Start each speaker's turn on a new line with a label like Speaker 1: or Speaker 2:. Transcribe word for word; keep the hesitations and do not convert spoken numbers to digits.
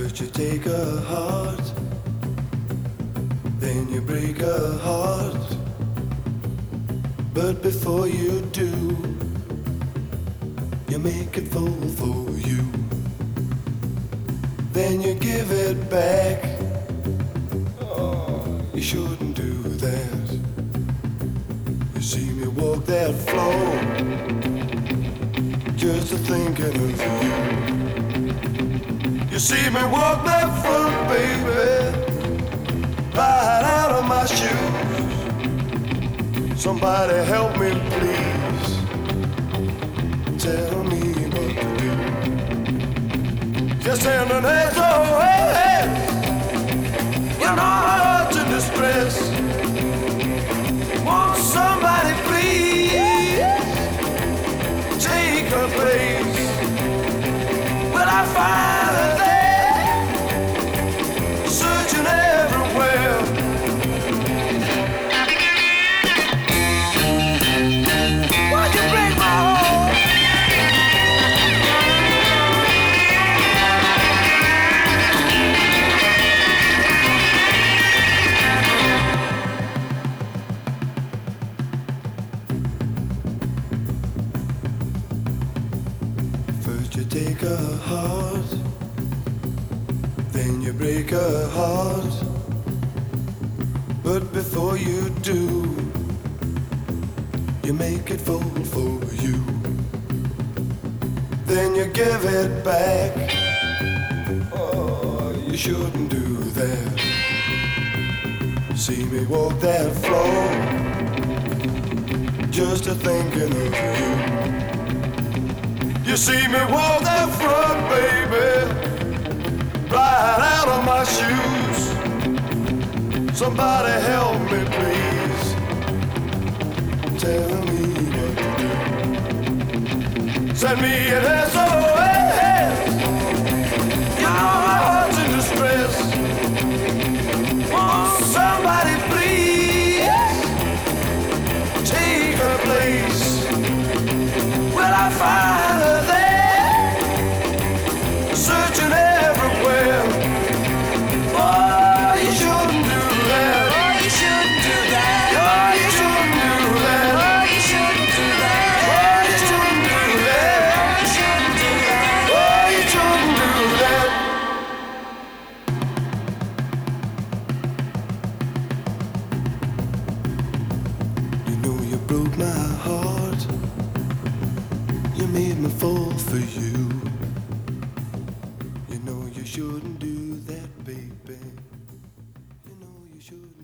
Speaker 1: First you take a heart, then you break a heart. But before you do, you make it fall for you. Then you give it back. Oh, you shouldn't do that. You see me walk that floor, just a thinking of you. You see me walk that front, baby, right out of my shoes. Somebody help me, please. Tell me what to do. Just send an S O S. You know my heart's in distress. Won't somebody please take her place? Will I find her there, searching everywhere? Why'd you break my heart? First you take a heart, then you break a heart. But before you do, you make it fall for you. Then you give it back. Oh, you shouldn't do that. See me walk that floor, just a thinking of you. You see me walk that front, baby, right out of my shoes. Somebody help me, please. Tell me what to do. Send me an S O S. You know my heart's in distress. Won't somebody please take her place? Will I find her there, searching everywhere? Oh, you shouldn't do that. Oh, you shouldn't do that. Oh, you shouldn't do that. Oh, you shouldn't do that. Oh, you shouldn't do that. Oh, you shouldn't do that. Oh, you shouldn't do that. You know you broke my heart. You made me fall for you. You know you shouldn't do that, baby. You know you shouldn't.